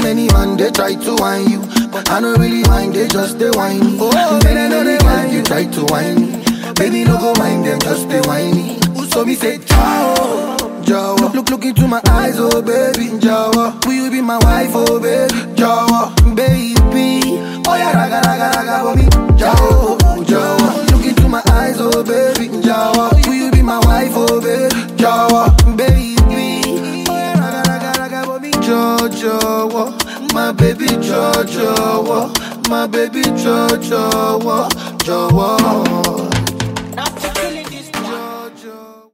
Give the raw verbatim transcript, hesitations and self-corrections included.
many man they try to whine you, but I don't really mind, they just they whine me. Oh, many many guys they try to whine me, baby no go mind them, just they whine me. So me say ciao, Jawa. Look, look, look into my eyes, oh baby, Jawa. Will you be my wife, oh baby, Jawa, baby? Oh yeah, raga raga raga, baby, Jawa, Jawa. Look into my eyes, oh baby, Jawa. Will you be my wife, oh baby, Jawa, baby? Oh yeah, raga raga raga, baby, Jawa, my baby, Jawa, my baby, Jawa, Jawa.